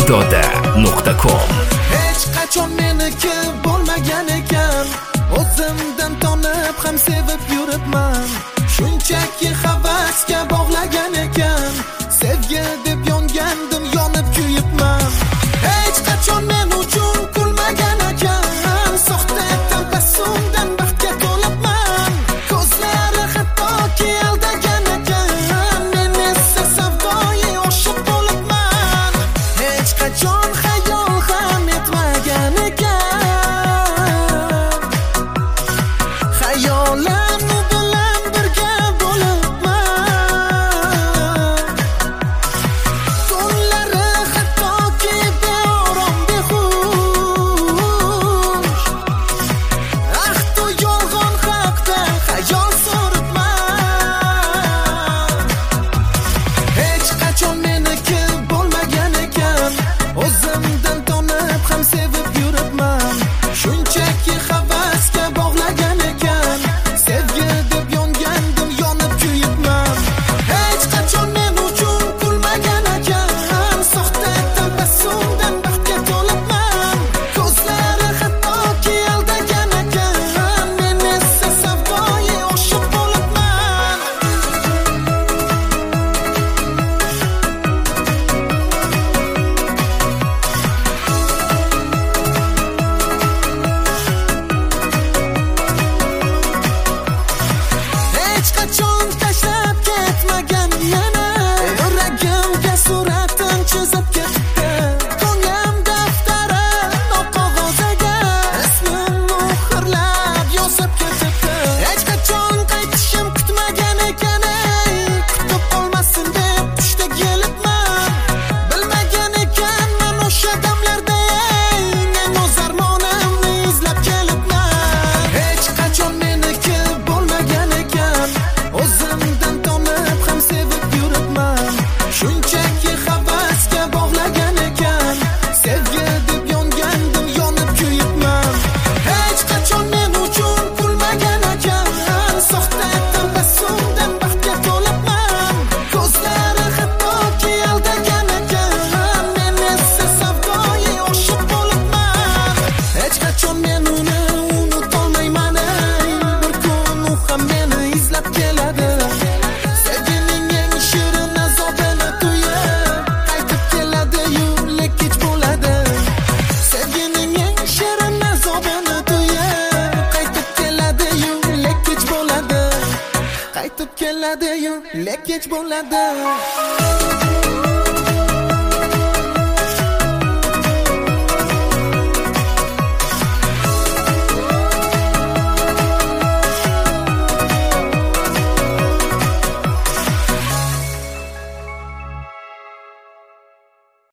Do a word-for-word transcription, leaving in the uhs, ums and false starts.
Shahzoda nuqta com. Hech qachon meniki bo'lmagan ekan, o'zimdan tonib ham sevib yuribman. Shunchaki havasga bog'lagan ekan, sevgi deb yongandim, yonib kuyibman. Hech qachon men uchun kulmagan ekan, soxta tabassumdan baxtga to'libman. Ko'zlari hattoki aldagan ekan, men esa savdoyi oshiq bo'libman. Hech qachon xayol ham etmagan ekan, xayolimni bilan birga bo'libman. Tunlari hattoki beorom behush, ahdu yolg'on haqda xayol suribman. Hech qachon meniki bo'lmagan ekan, o'zimdan tonib ham sevib yuribman. Shunchaki havasga bog'lagan ekan, sevgi deb yongandim, yonib kuyibman. Hech qachon men uchun kulmagan ekan, soxta tabassumdan baxtga to'libman. Ko'zlari hattoki aldagan ekan, men esa savdoyi oshiq bo'libman. Hech qachon tashlab ketmagan meni, yuragimga suratin chizib ketdi. Ko'nglim daftari noqog'ozaga ismim muhrlab yozib ketibdi. Hech qachon qaytishim kutmagan ekan, ey, kutib qolmasin deb tushda kelibman. Bilmagan ekanman o'sha damlarda, ey, men o'z armonimni izlab kelibman. Hech qachon meniki bo'lmagan ekan, o'zimdan tonib ham sevib yuribman. Shunchaki havasga bog'lagan ekan, sevgi deb yongandim, yonib kuyibman. Hech qachon men uchun kulmagan ekan, soxta tabassumdan baxtga to'libman. Ko'zlari hattoki aldagan ekan, men esa savdoyi oshiq bo'libman. Hech qachon men uni unutolmayman, ey, bir kun u ham meni izlab keladi. Sevgining eng shirin azobini tuyib, qaytib keladi-yu, lek kech bo'ladi. Sevgining eng shirin azobini tuyib, qaytib keladi-yu, lek kech bo'ladi. Qaytib keladi-yu, lek kech bo'ladi.